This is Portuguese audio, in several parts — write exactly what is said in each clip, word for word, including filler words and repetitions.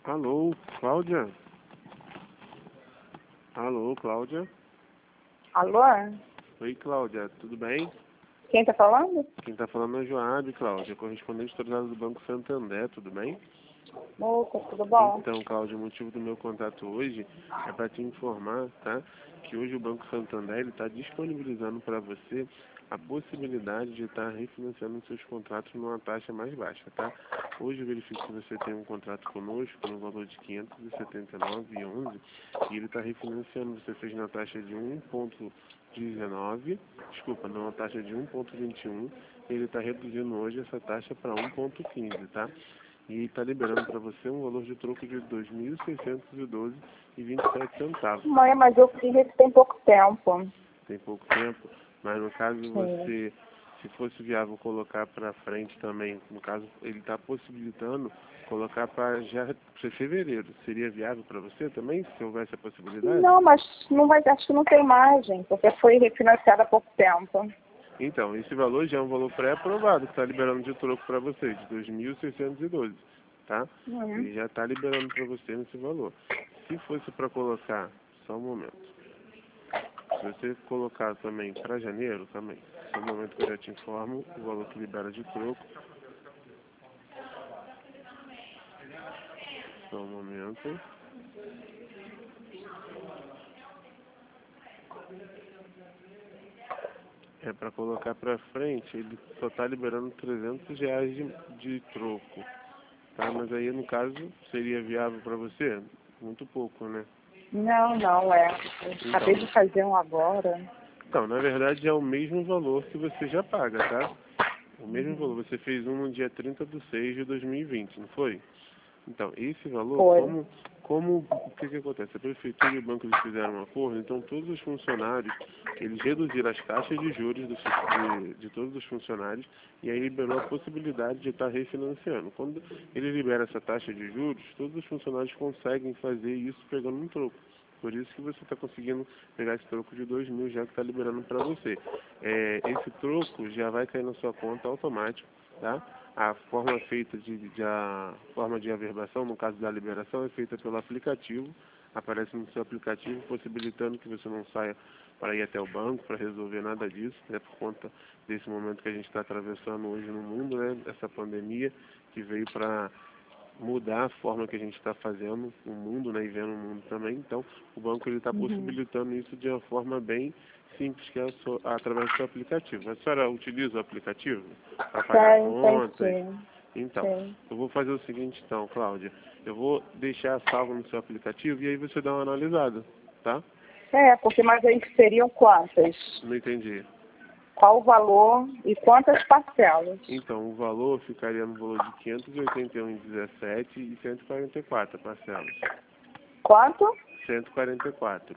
Alô, Cláudia? Alô, Cláudia? Alô? Oi, Cláudia, tudo bem? Quem tá falando? Quem tá falando é o Joab, Cláudia, correspondente autorizado do Banco Santander, tudo bem? Opa, tudo bom? Então, Cláudia, o motivo do meu contato hoje é para te informar, tá? Que hoje o Banco Santander está disponibilizando para você a possibilidade de estar refinanciando seus contratos numa taxa mais baixa, tá? Hoje eu verifico que você tem um contrato conosco no valor de quinhentos e setenta e nove reais e onze centavos e ele está refinanciando, você fez na taxa de um ponto dezenove, desculpa, numa taxa de um ponto vinte e um, ele está reduzindo hoje essa taxa para um ponto quinze, tá? E está liberando para você um valor de troco de dois mil seiscentos e doze reais e vinte e sete centavos. Mãe, mas eu fiz isso tem pouco tempo. Tem pouco tempo, mas no caso Sim. você, se fosse viável colocar para frente também, no caso ele está possibilitando colocar para já para fevereiro. Seria viável para você também, se houvesse a possibilidade? Não, mas não vai, acho que não tem margem, porque foi refinanciado há pouco tempo. Então, esse valor já é um valor pré-aprovado, que está liberando de troco para você, de dois mil seiscentos e doze, tá? Uhum. Ele já está liberando para você nesse valor. Se fosse para colocar, só um momento, se você colocar também para janeiro, também, só um momento que eu já te informo o valor que libera de troco, só um momento. É para colocar para frente, ele só está liberando trezentos reais de, de troco, tá? Mas aí, no caso, seria viável para você? Muito pouco, né? Não, não, é. Eu Então, acabei de fazer um agora. então, na verdade, é o mesmo valor que você já paga, tá? O mesmo valor. Você fez um no dia trinta de seis de dois mil e vinte, não foi? Então, esse valor, Foi. como, como o que que acontece? A prefeitura e o banco eles fizeram um acordo, então todos os funcionários, eles reduziram as taxas de juros dos, de, de todos os funcionários e aí liberou a possibilidade de estar refinanciando. Quando ele libera essa taxa de juros, todos os funcionários conseguem fazer isso pegando um troco. Por isso que você está conseguindo pegar esse troco de dois mil já que está liberando para você. É, esse troco já vai cair na sua conta automático, tá? A forma feita de, de a forma de averbação, no caso da liberação, é feita pelo aplicativo. Aparece no seu aplicativo, possibilitando que você não saia para ir até o banco para resolver nada disso, né? Por conta desse momento que a gente está atravessando hoje no mundo, né? Essa pandemia que veio para mudar a forma que a gente está fazendo o mundo, né, e vendo o mundo também. Então, o banco ele está Uhum. possibilitando isso de uma forma bem simples, que é a sua, através do seu aplicativo. A senhora utiliza o aplicativo para pagar Tem, tem contas? sim. Então, Sim. eu vou fazer o seguinte, então, Cláudia. Eu vou deixar salvo no seu aplicativo e aí você dá uma analisada, tá? É, porque mas aí seriam quantas? Não entendi. Qual o valor e quantas parcelas? Então, o valor ficaria no valor de quinhentos e oitenta e um reais e dezessete centavos e cento e quarenta e quatro parcelas. Quanto? cento e quarenta e quatro.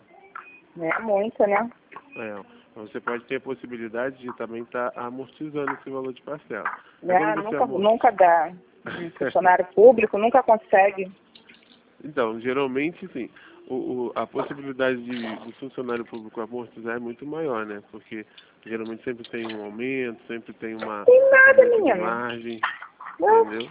É muito, né? É, você pode ter a possibilidade de também estar amortizando esse valor de parcela. Aí É, quando você nunca, amortiza... nunca dá. Um funcionário público nunca consegue. Então, geralmente, sim. O, o, a possibilidade de, do funcionário público amortizar é muito maior, né? Porque geralmente sempre tem um aumento, sempre tem uma Tem nada, aumento de menina. margem, Não. entendeu?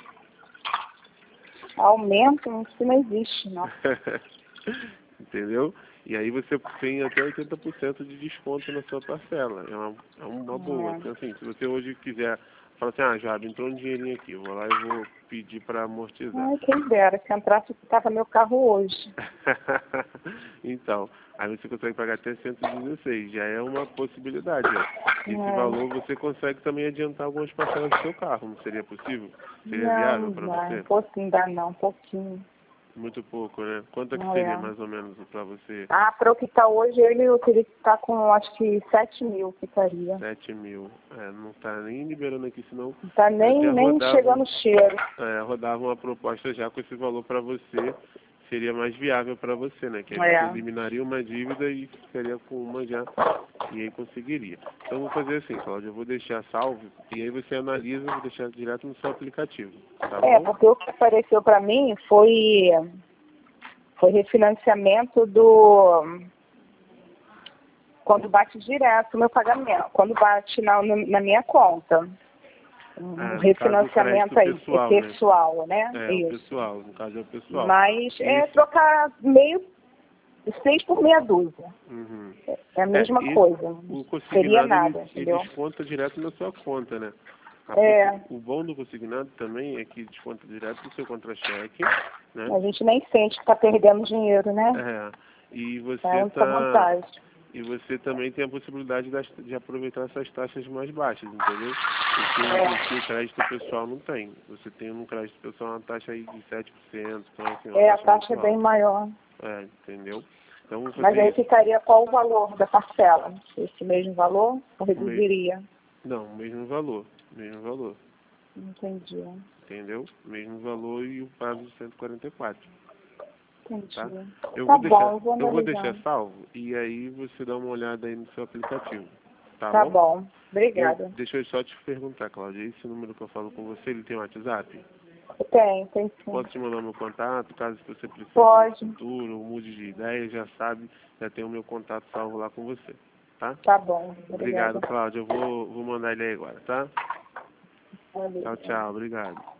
Aumento, isso não existe, não. Entendeu? E aí você tem até oitenta por cento de desconto na sua parcela. É uma, é uma boa. Então, assim, se você hoje quiser falar assim, ah, Jabe, entrou um dinheirinho aqui, eu vou lá e vou pedir para amortizar. Ai, quem dera, se entrasse que estava meu carro hoje. Então, aí você consegue pagar até cento e dezesseis, já é uma possibilidade. Né? Esse É. valor você consegue também adiantar algumas parcelas do seu carro, não seria possível? Seria Não, viável não para dá. Um você? pouquinho dá não, um pouquinho. Muito pouco, né? Quanto é que Não seria é. mais ou menos para você? Ah, para o que está hoje, ele eu teria que estar com acho que sete mil ficaria. Sete mil. É, não está nem liberando aqui, senão Não está eu nem, até nem rodava, chegando o cheiro. é, rodava uma proposta já com esse valor para você, seria mais viável para você, né? Que aí você É. eliminaria uma dívida e ficaria com uma já, e aí conseguiria. Então vou fazer assim, Cláudia, eu vou deixar salvo, e aí você analisa, vou deixar direto no seu aplicativo, tá É, bom? porque o que apareceu para mim foi, foi refinanciamento do... Quando bate direto o meu pagamento, quando bate na, na minha conta. um É, no refinanciamento caso, o aí, pessoal, é pessoal, né? né? É, Isso. o pessoal, no caso é o pessoal. Mas é Isso. trocar meio, seis por meia dúzia. Uhum. É a mesma É, coisa. o Seria consignado, nada, ele, entendeu? ele desconta direto na sua conta, né? A É. possi- O bom do consignado também é que desconta direto do seu contra-cheque, né? A gente nem sente que está perdendo dinheiro, né? É. E É a você única tá, vantagem. e você também tem a possibilidade das- de aproveitar essas taxas mais baixas, entendeu? O que, É. o que o crédito pessoal não tem. Você tem um crédito pessoal uma taxa aí de sete por cento, então assim, uma É, a taxa taxa é muito bem alta. maior. É, entendeu? Então Mas aí você ficaria qual o valor da parcela? Esse mesmo valor ou o me- reduziria? não, mesmo valor, mesmo valor. Entendi. Entendeu? Mesmo valor e o prazo de cento e quarenta e quatro, Entendi. tá? Eu Tá vou deixar, bom, vou eu vou analisar. deixar salvo e aí você dá uma olhada aí no seu aplicativo, tá Tá bom? bom. Eu, Obrigada. deixa eu só te perguntar, Cláudia, esse número que eu falo com você, ele tem WhatsApp? Tem, tem sim. Posso te mandar meu contato, caso você precise Pode. no futuro ou mude de ideia, já sabe, já tem o meu contato salvo lá com você, tá? Tá bom. Obrigado, Obrigada. Cláudia, eu vou, vou mandar ele aí agora, tá? Valeu. Tchau, tchau, obrigado.